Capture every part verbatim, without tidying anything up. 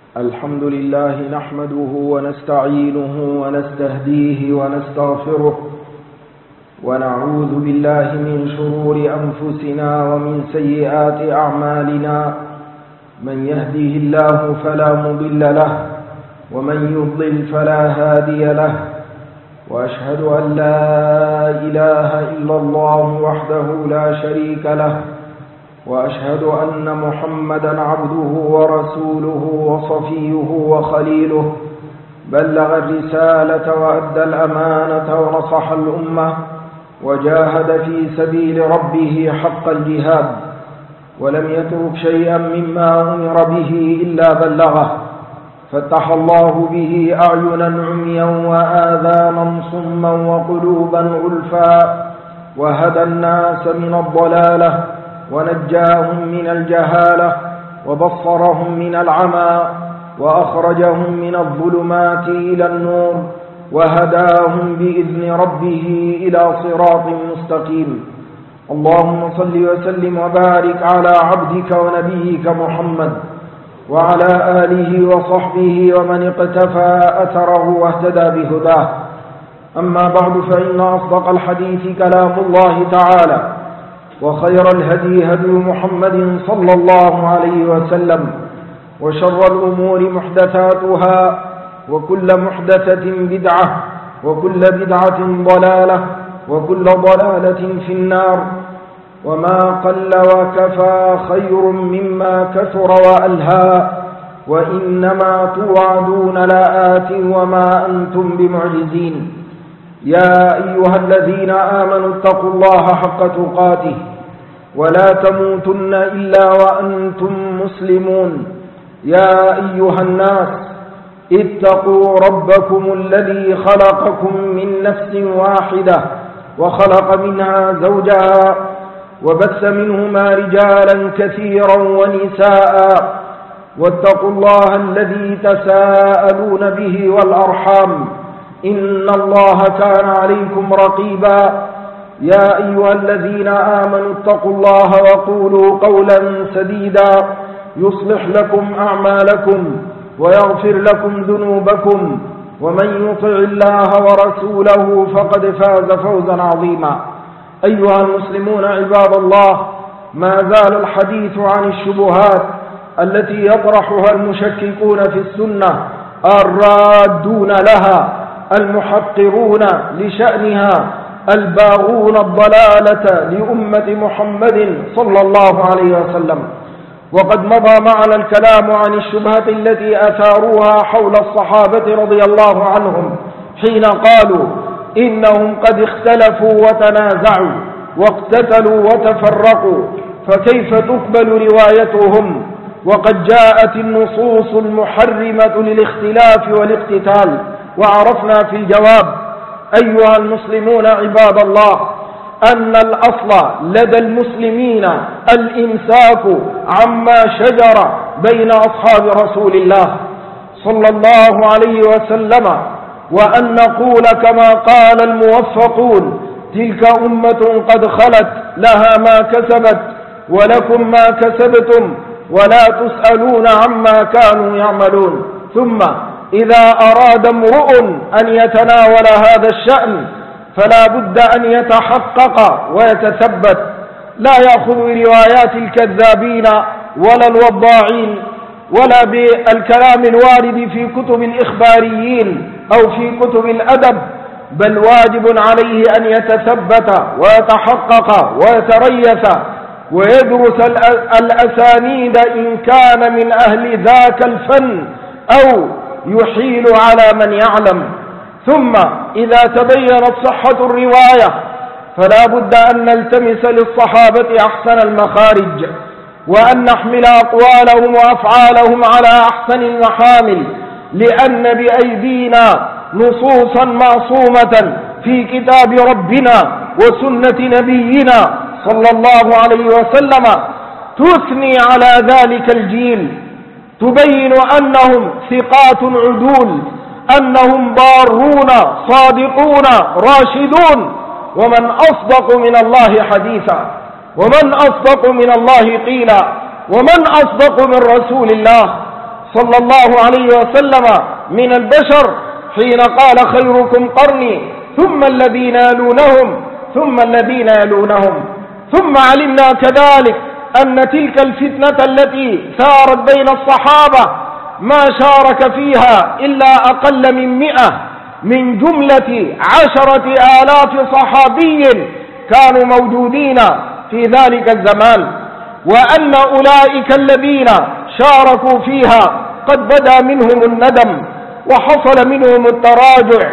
الحمد لله نحمده ونستعينه ونستهديه ونستغفره ونعوذ بالله من شرور أنفسنا ومن سيئات أعمالنا. من يهده الله فلا مضل له ومن يضلل فلا هادي له، وأشهد أن لا إله إلا الله وحده لا شريك له، وأشهد أن محمدا عبده ورسوله وصفيه وخليله، بلغ الرسالة وأدى الأمانة ونصح الأمة وجاهد في سبيل ربه حق الجهاد، ولم يترك شيئا مما أمر به إلا بلغه، فتح الله به أعينا عميا وآذانا صما وقلوبا غلفا، وهدى الناس من الضلالة ونجاهم من الجهالة وبصرهم من العمى وأخرجهم من الظلمات إلى النور وهداهم بإذن ربه إلى صراط مستقيم. اللهم صل وسلم وبارك على عبدك ونبيك محمد وعلى آله وصحبه ومن اقتفى أثره واهتدى بهداه. أما بعد، فإن أصدق الحديث كلام الله تعالى، وخير الهدي هدي محمد صلى الله عليه وسلم، وشر الأمور محدثاتها، وكل محدثة بدعة، وكل بدعة ضلالة، وكل ضلالة في النار. وما قل وكفى خير مما كثر وألهى، وإنما توعدون لآت وما أنتم بمعجزين. يا أيها الذين آمنوا اتقوا الله حق تقاته ولا تموتن إلا وأنتم مسلمون. يا أيها الناس اتقوا ربكم الذي خلقكم من نفس واحدة وخلق منها زوجها وبث منهما رجالا كثيرا ونساء، واتقوا الله الذي تساءلون به والأرحام، إن الله كان عليكم رقيبا. يا أيها الذين آمنوا اتقوا الله وقولوا قولا سديدا يصلح لكم أعمالكم ويغفر لكم ذنوبكم، ومن يطع الله ورسوله فقد فاز فوزا عظيما. أيها المسلمون عباد الله، ما زال الحديث عن الشبهات التي يطرحها المشككون في السنة الرادون لها المحقرون لشأنها الباغون الضلالة لأمة محمد صلى الله عليه وسلم. وقد مضى معنا الكلام عن الشبهة التي أثاروها حول الصحابة رضي الله عنهم حين قالوا إنهم قد اختلفوا وتنازعوا واقتتلوا وتفرقوا، فكيف تقبل روايتهم وقد جاءت النصوص المحرمة للاختلاف والاقتتال؟ وعرفنا في الجواب أيها المسلمون عباد الله أن الأصل لدى المسلمين الإمساك عما شجر بين أصحاب رسول الله صلى الله عليه وسلم، وأن نقول كما قال الموفقون: تلك أمة قد خلت لها ما كسبت ولكم ما كسبتم ولا تسألون عما كانوا يعملون. ثم إذا أراد امرؤ أن يتناول هذا الشأن فلا بد أن يتحقق ويتثبت، لا يأخذ روايات الكذابين ولا الوضاعين ولا بالكلام الوارد في كتب الإخباريين أو في كتب الأدب، بل واجب عليه أن يتثبت ويتحقق ويتريث ويدرس الأسانيد إن كان من أهل ذاك الفن أو يحيل على من يعلم. ثم إذا تبينت صحة الرواية فلا بد أن نلتمس للصحابة أحسن المخارج، وأن نحمل أقوالهم وأفعالهم على أحسن المحامل، لأن بأيدينا نصوصا معصومة في كتاب ربنا وسنة نبينا صلى الله عليه وسلم تثني على ذلك الجيل، تبين أنهم ثقات عدول، أنهم بارون صادقون راشدون. ومن أصدق من الله حديثا، ومن أصدق من الله قيلا، ومن أصدق من رسول الله صلى الله عليه وسلم من البشر حين قال خيركم قرني ثم الذين يلونهم ثم الذين يلونهم. ثم علمنا كذلك أن تلك الفتنة التي ثارت بين الصحابة ما شارك فيها إلا أقل من مئة من جملة عشرة آلاف صحابي كانوا موجودين في ذلك الزمان، وأن أولئك الذين شاركوا فيها قد بدا منهم الندم وحصل منهم التراجع،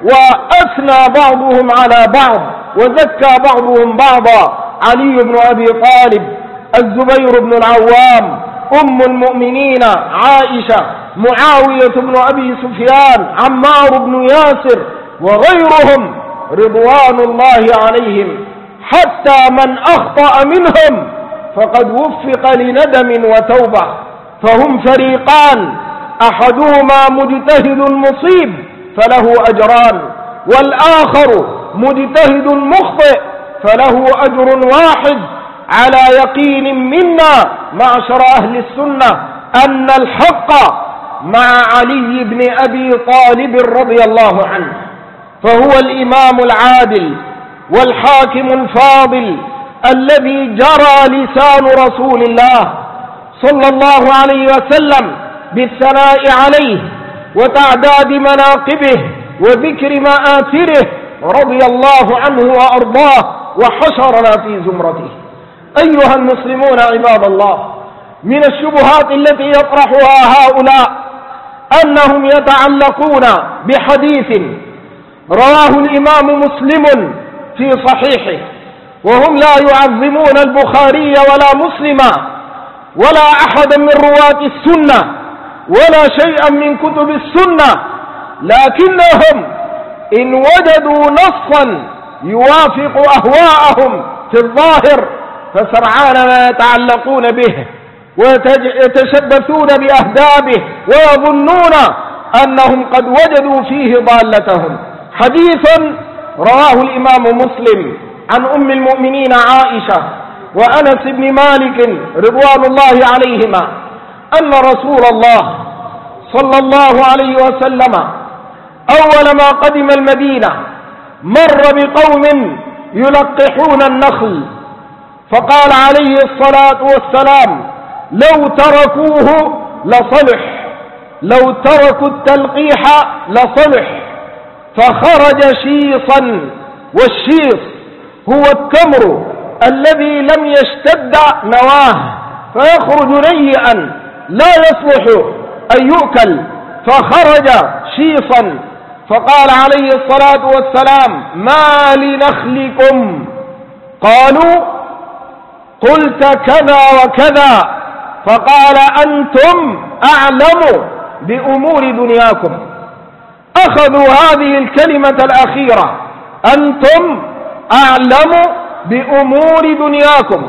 وأثنى بعضهم على بعض وزكى بعضهم بعضا: علي بن أبي طالب، الزبير بن العوام، أم المؤمنين عائشة، معاوية بن أبي سفيان، عمار بن ياسر، وغيرهم رضوان الله عليهم. حتى من أخطأ منهم فقد وفق لندم وتوبة، فهم فريقان: أحدهما مجتهد مصيب فله أجران، والآخر مجتهد مخطئ فله أجر واحد. على يقين منا معشر أهل السنة أن الحق مع علي بن أبي طالب رضي الله عنه، فهو الإمام العادل والحاكم الفاضل الذي جرى لسان رسول الله صلى الله عليه وسلم بالثناء عليه وتعداد مناقبه وذكر مآثره رضي الله عنه وأرضاه وحشرنا في زمرته. أيها المسلمون عباد الله، من الشبهات التي يطرحها هؤلاء أنهم يتعلقون بحديث رواه الإمام مسلم في صحيحه، وهم لا يعظمون البخاري ولا مسلما ولا أحدا من رواة السنة ولا شيئا من كتب السنة، لكنهم إن وجدوا نصا يوافق أهواءهم في الظاهر فسرعان ما يتعلقون به ويتشبثون بأهدابه ويظنون أنهم قد وجدوا فيه ضالتهم. حديث رواه الإمام مسلم عن أم المؤمنين عائشة وأنس بن مالك رضوان الله عليهما أن رسول الله صلى الله عليه وسلم أول ما قدم المدينة مر بقوم يلقحون النخل، فقال عليه الصلاة والسلام: لو تركوه لصلح، لو تركوا التلقيح لصلح. فخرج شيصا، والشيص هو التمر الذي لم يشتد نواه فيخرج نيئا لا يصلح أن يؤكل، فخرج شيصا. فقال عليه الصلاة والسلام: ما لنخلكم؟ قالوا: قلت كذا وكذا. فقال: أنتم أعلم بأمور دنياكم. أخذوا هذه الكلمة الأخيرة: أنتم أعلم بأمور دنياكم،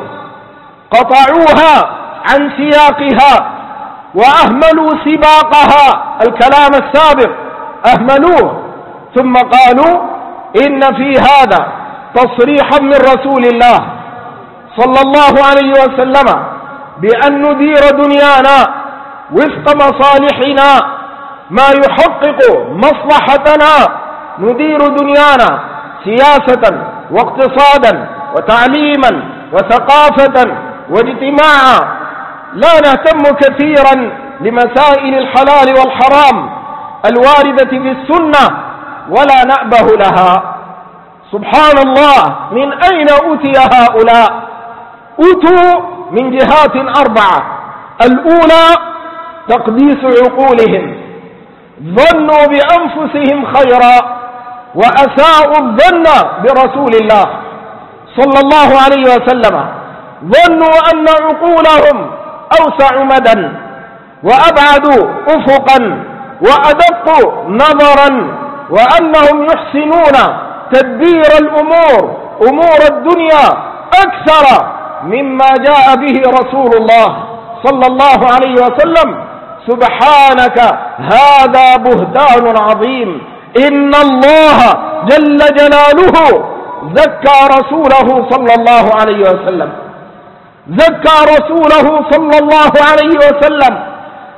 قطعوها عن سياقها وأهملوا سباقها، الكلام السابق أهملوه، ثم قالوا: إن في هذا تصريحا من رسول الله صلى الله عليه وسلم بأن ندير دنيانا وفق مصالحنا، ما يحقق مصلحتنا ندير دنيانا سياسة واقتصادا وتعليما وثقافة واجتماعا، لا نهتم كثيرا لمسائل الحلال والحرام الواردة في السنة ولا نأبه لها. سبحان الله، من أين أتي هؤلاء؟ أتوا من جهات أربعة. الأولى تقديس عقولهم، ظنوا بأنفسهم خيرا وأساءوا الظن برسول الله صلى الله عليه وسلم، ظنوا أن عقولهم أوسع مدى وأبعد أفقا وأدق نظرا، وأنهم يحسنون تدبير الأمور أمور الدنيا أكثر مما جاء به رسول الله صلى الله عليه وسلم. سبحانك، هذا بهتان عظيم. إن الله جل جلاله زكى رسوله صلى الله عليه وسلم، زكى رسوله صلى الله عليه وسلم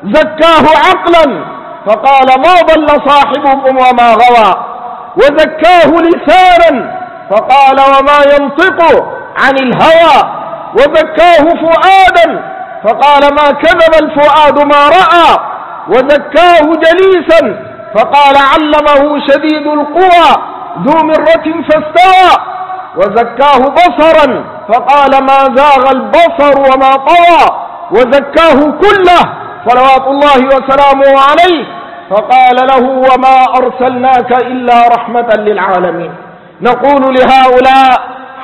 زكاه عقلا فقال ما ضل صاحبكم وما غوى، وزكاه لسانا فقال وما ينطق عن الهوى، وزكاه فؤادا فقال ما كذب الفؤاد ما رأى، وزكاه جليسا فقال علمه شديد القوى ذو مرة فاستوى، وزكاه بصرا فقال ما زاغ البصر وما طوى، وزكاه كله صلوات الله وسلامه عليه فقال له وما أرسلناك إلا رحمة للعالمين. نقول لهؤلاء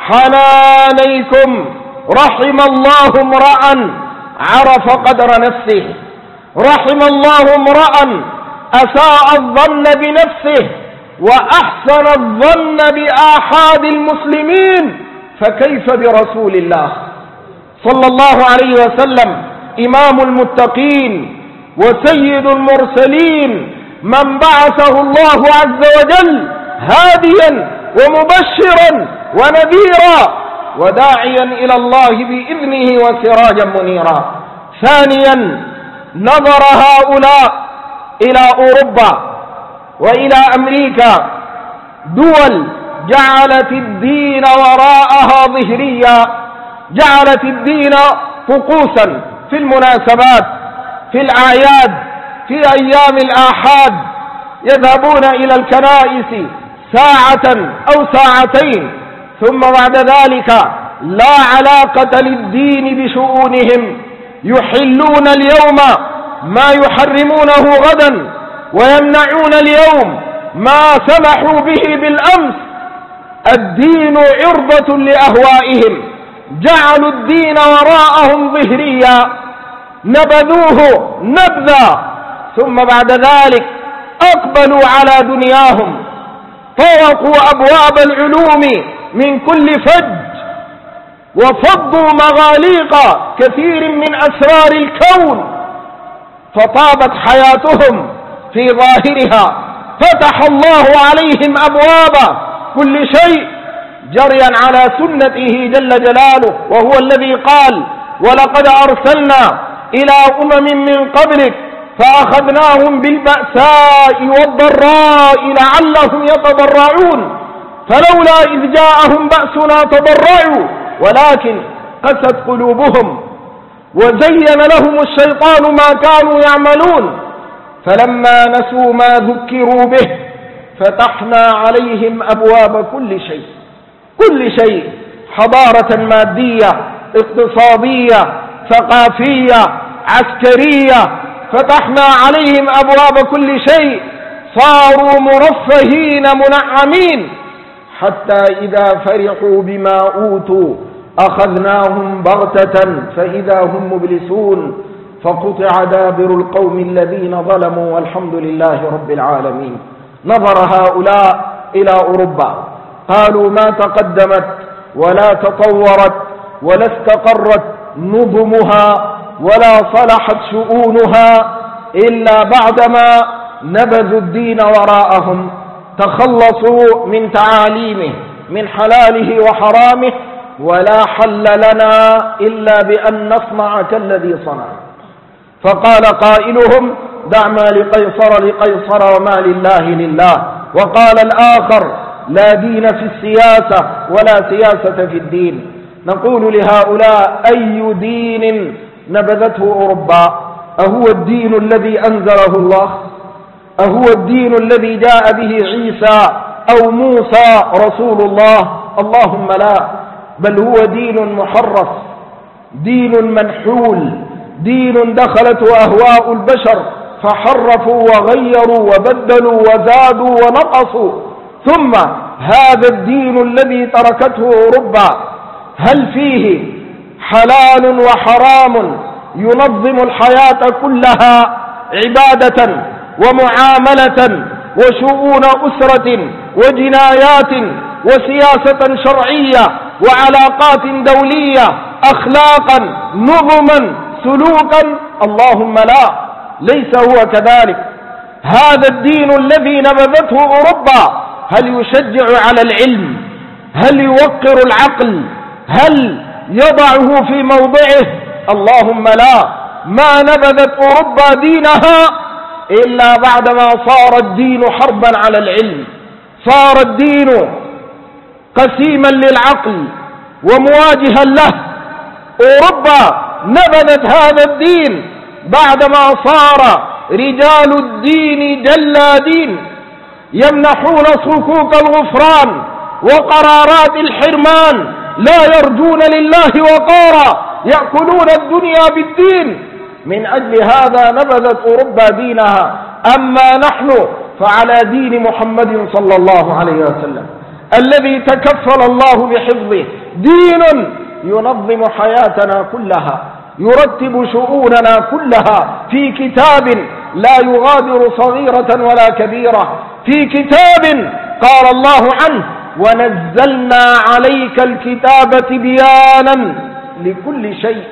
حنانيكم رحم الله امرأ عرف قدر نفسه، رحم الله امرأ أساء الظن بنفسه وأحسن الظن بآحاد المسلمين، فكيف برسول الله صلى الله عليه وسلم إمام المتقين وسيد المرسلين، من بعثه الله عز وجل هاديا ومبشرا ونذيرا وداعيا إلى الله بإذنه وسراجا منيرا. ثانيا نظر هؤلاء إلى أوروبا وإلى أمريكا، دول جعلت الدين وراءها ظهريا، جعلت الدين طقوسا في المناسبات، في الأعياد، في أيام الآحاد، يذهبون إلى الكنائس ساعة أو ساعتين ثم بعد ذلك لا علاقة للدين بشؤونهم، يحلون اليوم ما يحرمونه غدا، ويمنعون اليوم ما سمحوا به بالأمس. الدين عرضة لأهوائهم، جعلوا الدين وراءهم ظهريا، نبذوه نبذا، ثم بعد ذلك أقبلوا على دنياهم، طرقوا أبواب العلوم من كل فج، وفضوا مغاليق كثير من أسرار الكون، فطابت حياتهم في ظاهرها، فتح الله عليهم أبواب كل شيء جريا على سنته جل جلاله، وهو الذي قال ولقد أرسلنا إلى أمم من قبلك فأخذناهم بالبأساء والضراء لعلهم يتضرعون، فلولا إذ جاءهم بأسنا تضرعوا ولكن قست قلوبهم وزين لهم الشيطان ما كانوا يعملون، فلما نسوا ما ذكروا به فتحنا عليهم أبواب كل شيء، كل شيء، حضارة مادية، اقتصادية، ثقافية، عسكرية، فتحنا عليهم أبواب كل شيء، صاروا مرفهين منعمين، حتى إذا فرحوا بما أوتوا أخذناهم بغتة فإذا هم مبلسون، فقطع دابر القوم الذين ظلموا والحمد لله رب العالمين. نظر هؤلاء إلى أوروبا، قالوا ما تقدمت ولا تطورت ولا استقرت نظمها ولا صلحت شؤونها إلا بعدما نبذوا الدين وراءهم، تخلصوا من تعاليمه من حلاله وحرامه، ولا حل لنا إلا بأن نصنع كالذي صنع. فقال قائلهم دع ما لقيصر لقيصر وما لله لله، وقال الآخر لا دين في السياسة ولا سياسة في الدين. نقول لهؤلاء أي دين نبذته أوروبا؟ أهو الدين الذي أنزله الله؟ أهو الدين الذي جاء به عيسى أو موسى رسول الله؟ اللهم لا، بل هو دين محرف، دين منحول، دين دخلته أهواء البشر فحرفوا وغيروا وبدلوا وزادوا ونقصوا. ثم هذا الدين الذي تركته أوروبا هل فيه حلال وحرام ينظم الحياة كلها عبادة ومعاملة وشؤون أسرة وجنايات وسياسة شرعية وعلاقات دولية، أخلاقا، نظما، سلوكا؟ اللهم لا، ليس هو كذلك. هذا الدين الذي نبذته أوروبا هل يشجع على العلم؟ هل يوقر العقل؟ هل يضعه في موضعه؟ اللهم لا، ما نبذت أوروبا دينها إلا بعدما صار الدين حربا على العلم، صار الدين قسيما للعقل ومواجها له. أوروبا نبذت هذا الدين بعدما صار رجال الدين جلادين يمنحون صكوك الغفران وقرارات الحرمان، لا يرجون لله وقارا، يأكلون الدنيا بالدين. من أجل هذا نبذت أوروبا دينها. أما نحن فعلى دين محمد صلى الله عليه وسلم الذي تكفل الله بحفظه، دين ينظم حياتنا كلها، يرتب شؤوننا كلها في كتاب لا يغادر صغيرة ولا كبيرة، في كتاب قال الله عنه: ونزلنا عليك الكتاب تبيانا لكل شيء،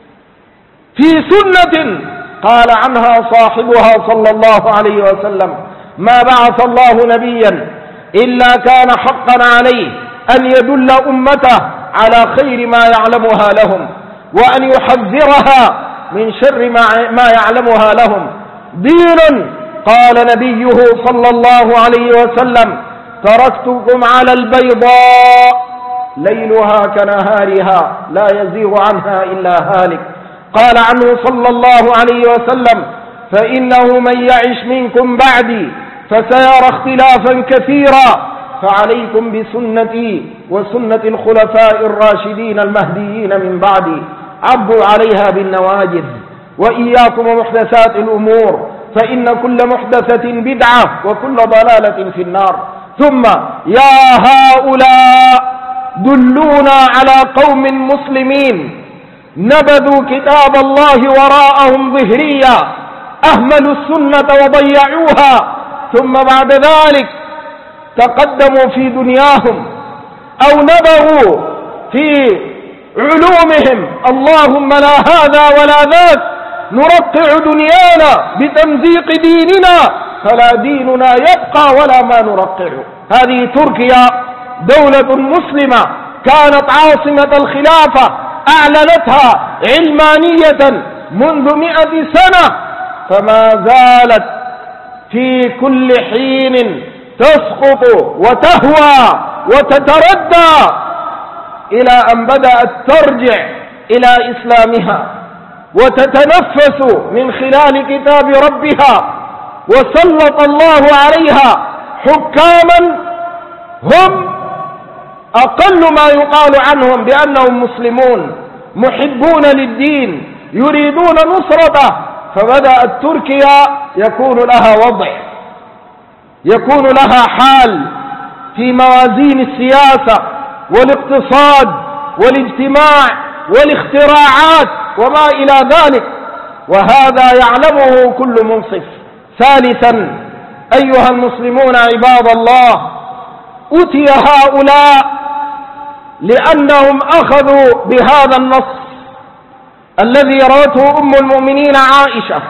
في سنة قال عنها صاحبها صلى الله عليه وسلم: ما بعث الله نبيا إلا كان حقا عليه أن يدل أمته على خير ما يعلمها لهم، وأن يحذرها من شر ما يعلمها لهم. دين قال نبيه صلى الله عليه وسلم: تركتكم على البيضاء ليلها كنهارها لا يزيغ عنها إلا هالك. قال عنه صلى الله عليه وسلم: فإنه من يعش منكم بعدي فسيرى اختلافا كثيرا، فعليكم بسنتي وسنة الخلفاء الراشدين المهديين من بعدي، عضوا عليها بالنواجذ، وإياكم ومحدثات الأمور، فإن كل محدثة بدعة وكل ضلالة في النار. ثم يا هؤلاء دلونا على قوم مسلمين نبذوا كتاب الله وراءهم ظهريا، أهملوا السنة وضيعوها، ثم بعد ذلك تقدموا في دنياهم أو نبغوا في علومهم. اللهم لا هذا ولا ذاك، نرقع دنيانا بتمزيق ديننا، فلا ديننا يبقى ولا ما نرقعه. هذه تركيا دولة مسلمة كانت عاصمة الخلافة، أعلنتها علمانية منذ مئة سنة، فما زالت في كل حين تسقط وتهوى وتتردى إلى أن بدأت ترجع إلى إسلامها وتتنفس من خلال كتاب ربها. وسلط الله عليها حكاما هم أقل ما يقال عنهم بأنهم مسلمون محبون للدين يريدون نصرته، فبدأت تركيا يكون لها وضع، يكون لها حال في موازين السياسة والاقتصاد والاجتماع والاختراعات وما إلى ذلك، وهذا يعلمه كل منصف. ثالثا أيها المسلمون عباد الله، أتي هؤلاء لأنهم أخذوا بهذا النص الذي روته أم المؤمنين عائشة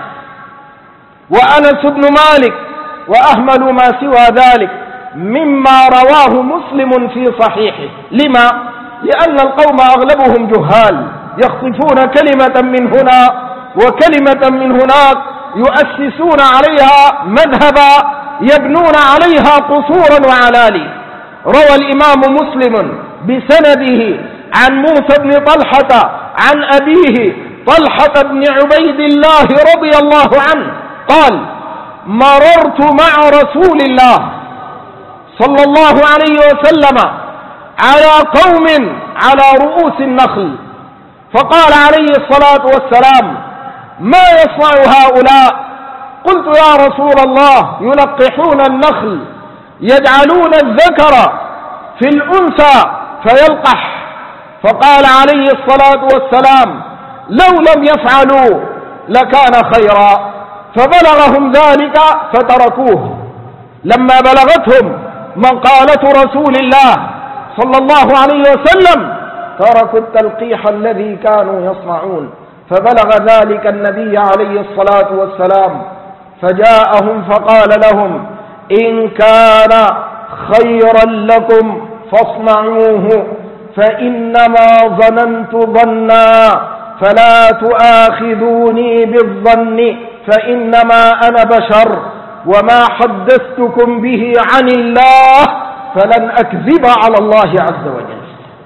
وأنس بن مالك وأهملوا ما سوى ذلك مما رواه مسلم في صحيحه. لما؟ لأن القوم أغلبهم جهال، يخطفون كلمة من هنا وكلمة من هناك، يؤسسون عليها مذهبا، يبنون عليها قصورا وعلالي. روى الإمام مسلم بسنده عن موسى بن طلحة عن أبيه طلحة بن عبيد الله رضي الله عنه قال: مررت مع رسول الله صلى الله عليه وسلم على قوم على رؤوس النخل، فقال عليه الصلاة والسلام: ما يصنع هؤلاء؟ قلت: يا رسول الله، يلقحون النخل، يجعلون الذكر في الأنثى فيلقح. فقال عليه الصلاة والسلام: لو لم يفعلوا لكان خيرا. فبلغهم ذلك فتركوه. لما بلغتهم مقالة رسول الله صلى الله عليه وسلم تركوا التلقيح الذي كانوا يصنعون. فبلغ ذلك النبي عليه الصلاة والسلام فجاءهم فقال لهم: إن كان خيرا لكم فاصنعوه، فإنما ظننت ظنا فلا تؤاخذوني بالظن فإنما أنا بشر وما حدثتكم به عن الله فلن أكذب على الله عز وجل.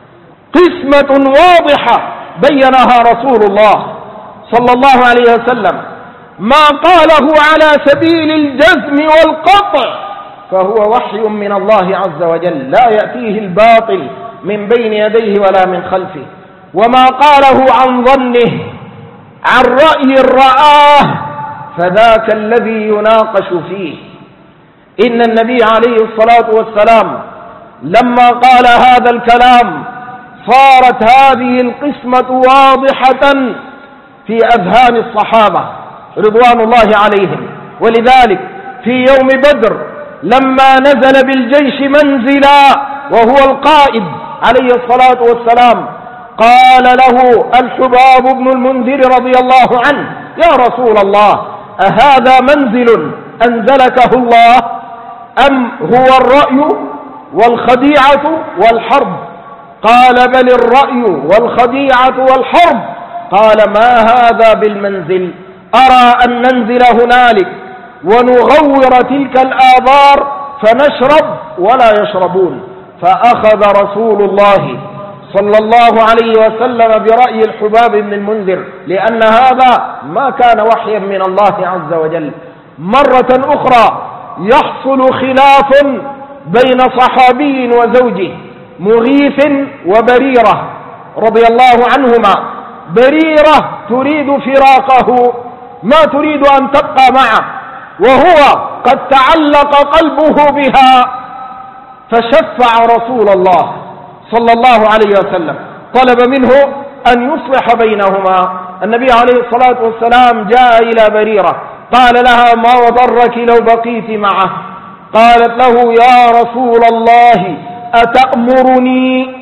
قسمة واضحة بينها رسول الله صلى الله عليه وسلم، ما قاله على سبيل الجزم والقطع فهو وحي من الله عز وجل لا يأتيه الباطل من بين يديه ولا من خلفه. وما قاله عن ظنه عن رأي رآه فذاك الذي يناقش فيه. إن النبي عليه الصلاة والسلام لما قال هذا الكلام صارت هذه القسمة واضحة في أذهان الصحابة رضوان الله عليهم. ولذلك في يوم بدر لما نزل بالجيش منزلا وهو القائد عليه الصلاة والسلام قال له الحباب بن المنذر رضي الله عنه: يا رسول الله، أهذا منزل أنزلكه الله أم هو الرأي والخديعة والحرب؟ قال: بل الرأي والخديعة والحرب. قال: ما هذا بالمنزل، أرى أن ننزل هنالك ونغور تلك الآبار فنشرب ولا يشربون. فأخذ رسول الله صلى الله عليه وسلم برأي الحباب بن المنذر، لأن هذا ما كان وحيا من الله عز وجل. مرة أخرى يحصل خلاف بين صحابي وزوجه مغيث وبريرة رضي الله عنهما. بريرة تريد فراقه، ما تريد أن تبقى معه، وهو قد تعلق قلبه بها. فشفع رسول الله صلى الله عليه وسلم، طلب منه أن يصلح بينهما. النبي عليه الصلاة والسلام جاء إلى بريرة قال لها: ما وضرك لو بقيت معه؟ قالت له: يا رسول الله، أتأمرني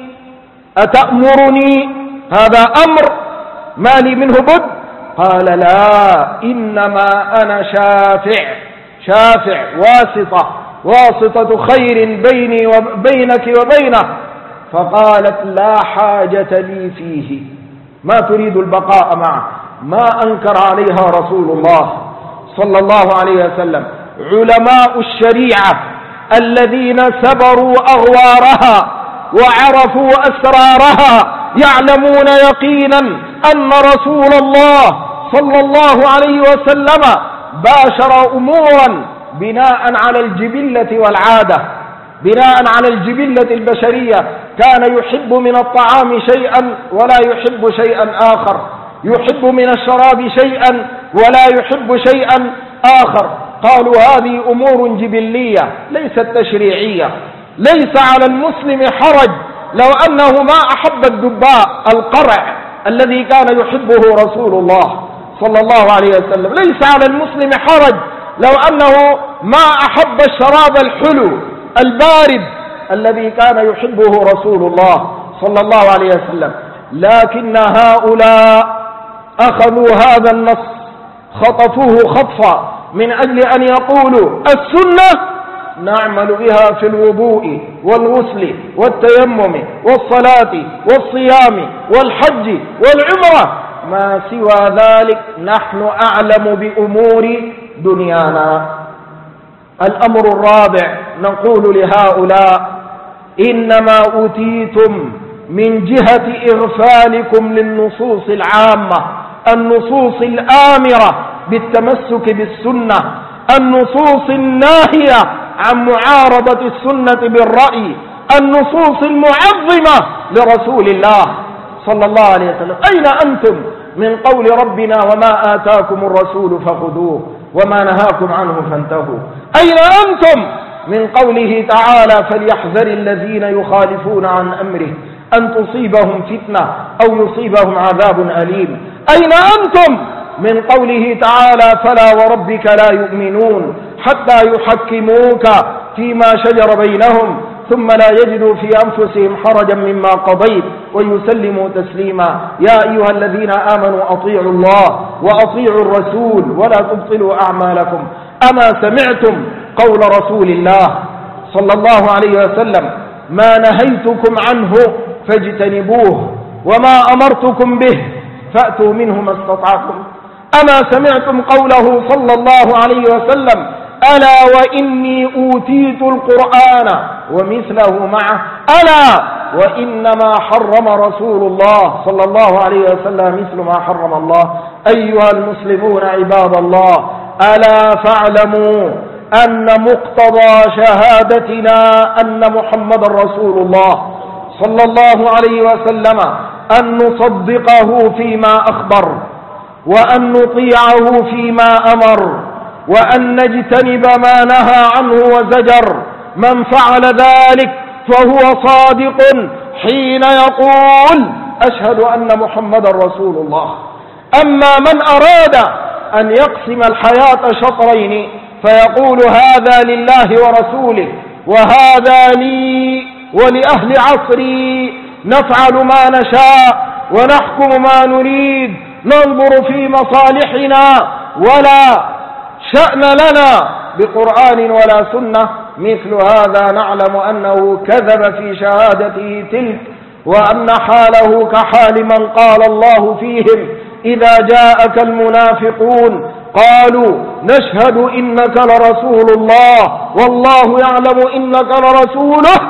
أتأمرني هذا أمر ما لي منه بد؟ قال: لا، إنما أنا شافع شافع واسطة واسطة خير بيني وبينك وبينه. فقالت: لا حاجة لي فيه، ما تريد البقاء معه. ما أنكر عليها رسول الله صلى الله عليه وسلم. علماء الشريعة الذين سبروا أغوارها وعرفوا أسرارها يعلمون يقينا أن رسول الله صلى الله عليه وسلم باشر أمورا بناء على الجبلة والعادة، بناء على الجبلة البشرية. كان يحب من الطعام شيئا ولا يحب شيئا آخر، يحب من الشراب شيئا ولا يحب شيئا آخر. قالوا هذه أمور جبلية ليست تشريعية. ليس على المسلم حرج لو أنه ما أحب الدباء القرع الذي كان يحبه رسول الله صلى الله عليه وسلم. ليس على المسلم حرج لو أنه ما أحب الشراب الحلو البارد الذي كان يحبه رسول الله صلى الله عليه وسلم. لكن هؤلاء أخذوا هذا النص خطفوه خطفا من أجل أن يقولوا السنة نعمل بها في الوضوء والغسل والتيمم والصلاة والصيام والحج والعمرة، ما سوى ذلك نحن أعلم بأمور دنيانا. الأمر الرابع نقول لهؤلاء: إنما أوتيتم من جهة إغفالكم للنصوص العامة، النصوص الآمرة بالتمسك بالسنة، النصوص الناهية عن معارضة السنة بالرأي، النصوص المعظمة لرسول الله صلى الله عليه وسلم. أين أنتم من قول ربنا: وما آتاكم الرسول فخذوه وما نهاكم عنه فانتهوا؟ أين أنتم من قوله تعالى: فليحذر الذين يخالفون عن أمره أن تصيبهم فتنة أو يصيبهم عذاب أليم؟ أين أنتم من قوله تعالى: فلا وربك لا يؤمنون حتى يحكموك فيما شجر بينهم ثم لا يجدوا في أنفسهم حرجا مما قضيت ويسلموا تسليما. يا أيها الذين آمنوا أطيعوا الله وأطيعوا الرسول ولا تبطلوا أعمالكم. أما سمعتم قول رسول الله صلى الله عليه وسلم: ما نهيتكم عنه فاجتنبوه وما أمرتكم به فأتوا منه ما استطعتم. أما سمعتم قوله صلى الله عليه وسلم: ألا وإني أوتيت القرآن ومثله معه، ألا وإنما حرم رسول الله صلى الله عليه وسلم مثل ما حرم الله. أيها المسلمون عباد الله، ألا فاعلموا أن مقتضى شهادتنا أن محمد رسول الله صلى الله عليه وسلم أن نصدقه فيما أخبر، وأن نطيعه فيما أمر، وأن نجتنب ما نهى عنه وزجر. من فعل ذلك فهو صادق حين يقول: أشهد أن محمد رسول الله. أما من أراد أن يقسم الحياة شطرين فيقول: هذا لله ورسوله، وهذا لي ولأهل عصري، نفعل ما نشاء ونحكم ما نريد، ننظر في مصالحنا، ولا شأن لنا بقرآن ولا سنة، مثل هذا نعلم أنه كذب في شهادته تلك، وأن حاله كحال من قال الله فيهم: إذا جاءك المنافقون قالوا نشهد إنك لرسول الله والله يعلم إنك لرسوله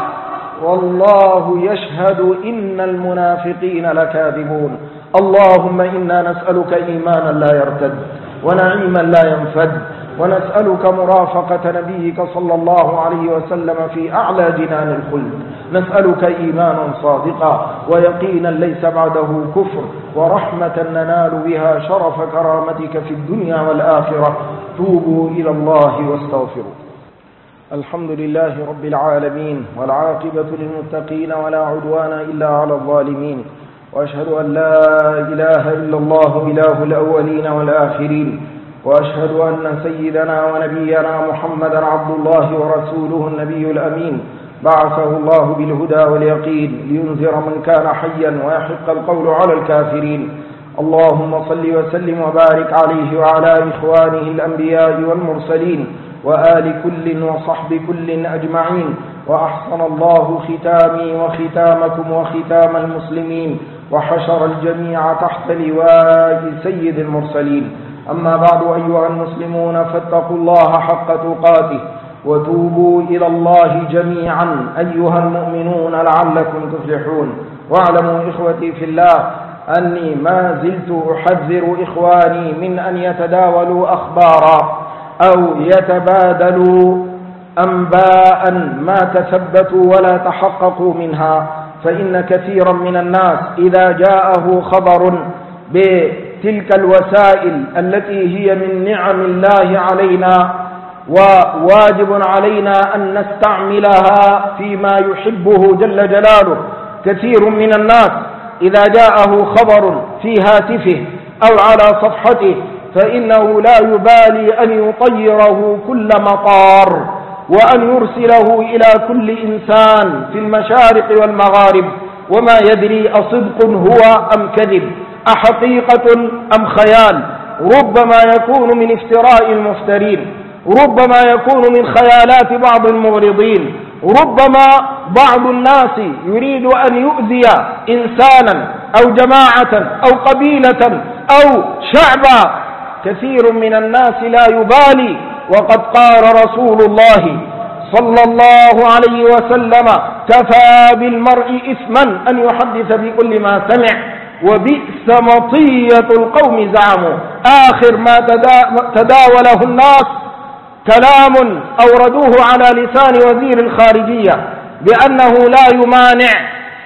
والله يشهد إن المنافقين لكاذبون. اللهم إنا نسألك إيمانا لا يرتد، ونعيما لا ينفد، ونسألك مرافقة نبيك صلى الله عليه وسلم في أعلى جنان الخلد. نسألك إيمانا صادقا، ويقينا ليس بعده كفر، ورحمة ننال بها شرف كرامتك في الدنيا والآخرة. توبوا إلى الله واستغفروا. الحمد لله رب العالمين، والعاقبة للمتقين، ولا عدوان إلا على الظالمين، وأشهد أن لا إله إلا الله إله الأولين والآخرين، وأشهد أن سيدنا ونبينا محمدا عبد الله ورسوله النبي الأمين، بعثه الله بالهدى واليقين لينذر من كان حيا ويحق القول على الكافرين. اللهم صل وسلم وبارك عليه وعلى إخوانه الأنبياء والمرسلين، وآل كل وصحب كل أجمعين. وأحسن الله ختامي وختامكم وختام المسلمين، وحشر الجميع تحت لواء سيد المرسلين. أما بعد، أيها المسلمون، فاتقوا الله حق تقاته، وتوبوا إلى الله جميعا أيها المؤمنون لعلكم تفلحون. واعلموا إخوتي في الله أني ما زلت أحذر إخواني من أن يتداولوا أخبارا أو يتبادلوا أنباء ما تثبتوا ولا تحققوا منها، فإن كثيرا من الناس إذا جاءه خبر بتلك الوسائل التي هي من نعم الله علينا وواجب علينا أن نستعملها فيما يحبه جل جلاله، كثير من الناس إذا جاءه خبر في هاتفه أو على صفحته فإنه لا يبالي أن يطيره كل مطار، وأن يرسله إلى كل إنسان في المشارق والمغارب، وما يدري أصدق هو أم كذب، أحقيقة أم خيال. ربما يكون من افتراء المفترين، ربما يكون من خيالات بعض المغرضين، ربما بعض الناس يريد أن يؤذي إنسانا أو جماعة أو قبيلة أو شعبا. كثير من الناس لا يبالي، وقد قال رسول الله صلى الله عليه وسلم: كفى بالمرء إثما أن يحدث بكل ما سمع، وبئس مطية القوم زعموا. آخر ما تداوله الناس كلام أوردوه على لسان وزير الخارجية بأنه لا يمانع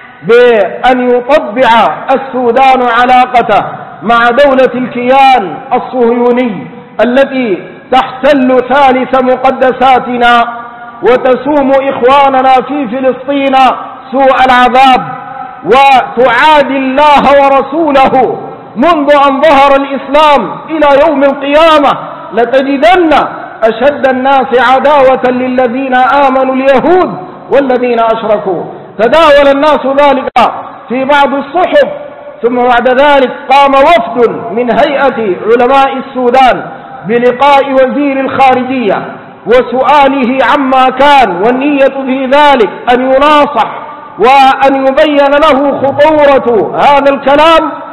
بأن يطبع السودان علاقته مع دولة الكيان الصهيوني التي تحتل ثالث مقدساتنا وتسوم إخواننا في فلسطين سوء العذاب، وتعادي الله ورسوله منذ أن ظهر الإسلام إلى يوم القيامة. لتجدن أشد الناس عداوة للذين آمنوا اليهود والذين أشركوا. تداول الناس ذلك في بعض الصحف، ثم بعد ذلك قام وفد من هيئة علماء السودان بلقاء وزير الخارجية وسؤاله عما كان، والنية في ذلك أن يناصح وأن يبين له خطورة هذا الكلام.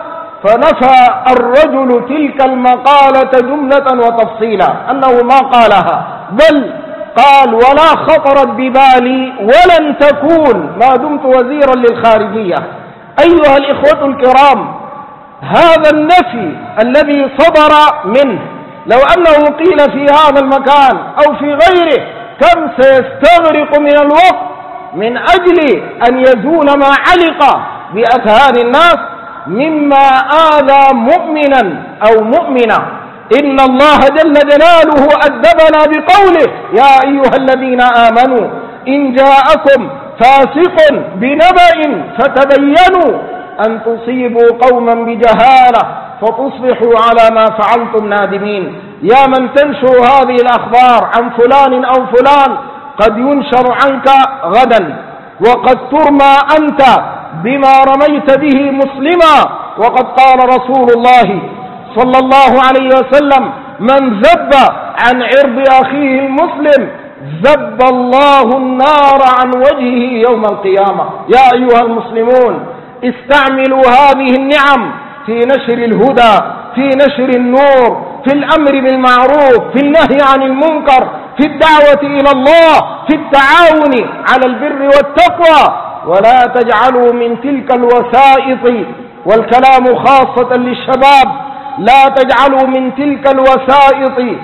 فنفى الرجل تلك المقالة جملة وتفصيلا أنه ما قالها، بل قال ولا خطرت ببالي ولن تكون ما دمت وزيرا للخارجية. أيها الإخوة الكرام، هذا النفي الذي صدر منه لو أنه قيل في هذا المكان أو في غيره كم سيستغرق من الوقت من أجل أن يزول ما علق بأذهان الناس مما آذى مؤمنا أو مؤمنا. إن الله جل جلاله أدبنا بقوله يا أيها الذين آمنوا إن جاءكم فاسق بنبأ فتبينوا أن تصيبوا قوما بجهالة فتصبحوا على ما فعلتم نادمين. يا من تنشر هذه الأخبار عن فلان أو فلان قد ينشر عنك غدا، وقد ترمى أنت بما رميت به مسلما. وقد قال رسول الله صلى الله عليه وسلم من ذب عن عرض أخيه المسلم ذب الله النار عن وجهه يوم القيامة. يا أيها المسلمون، استعملوا هذه النعم في نشر الهدى، في نشر النور، في الأمر بالمعروف، في النهي عن المنكر، في الدعوة إلى الله، في التعاون على البر والتقوى. ولا تجعلوا من تلك الوسائط، والكلام خاصة للشباب، لا تجعلوا من تلك الوسائط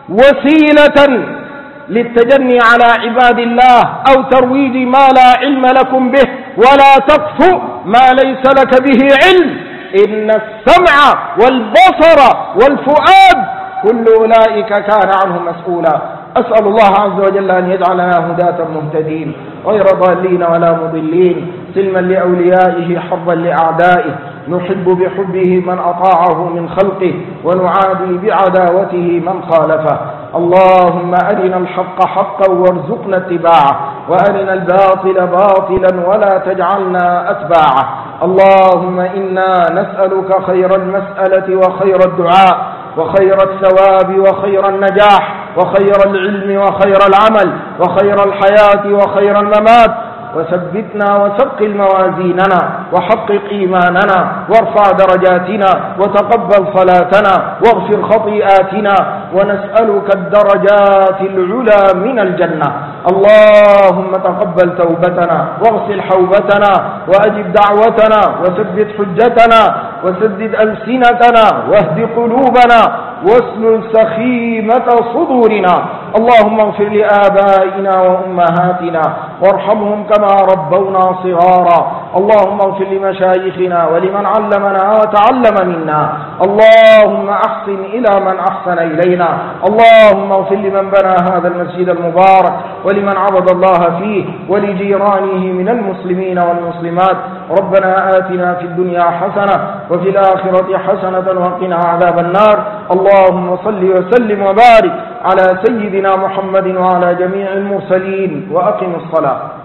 وسيلة للتجني على عباد الله أو ترويج ما لا علم لكم به، ولا تقف ما ليس لك به علم. إن السمع والبصر والفؤاد كل أولئك كان عنه مسؤولا. أسأل الله عز وجل أن يجعلنا هداة مهتدين غير ضالين ولا مضلين، سلما لأوليائه حظا لأعدائه، نحب بحبه من أطاعه من خلقه ونعادي بعداوته من خالفه. اللهم أرنا الحق حقا وارزقنا اتباعه، وأرنا الباطل باطلا ولا تجعلنا أتباعه. اللهم إنا نسألك خير المسألة وخير الدعاء وخير الثواب وخير النجاح وخير العلم وخير العمل وخير الحياة وخير الممات. وثبتنا وثقل موازيننا وحقق إيماننا وارفع درجاتنا وتقبل صلاتنا واغفر خطيئاتنا، ونسألك الدرجات العلى من الجنة. اللهم تقبل توبتنا واغسل حوبتنا وأجب دعوتنا وثبت حجتنا وسدد ألسنتنا واهد قلوبنا واسلل سخيمة صدورنا. اللهم اغفر لآبائنا وأمهاتنا وارحمهم كما ربونا صغارا. اللهم اغفر لمشايخنا ولمن علمنا وتعلم منا. اللهم أحسن إلى من أحسن إلينا. اللهم اغفر لمن بنى هذا المسجد المبارك ولمن عبد الله فيه ولجيرانه من المسلمين والمسلمات. ربنا آتنا في الدنيا حسنة وفي الآخرة حسنة وقنا عذاب النار. اللهم صل وسلم وبارك على سيدنا محمد وعلى جميع المرسلين، وأقم الصلاة.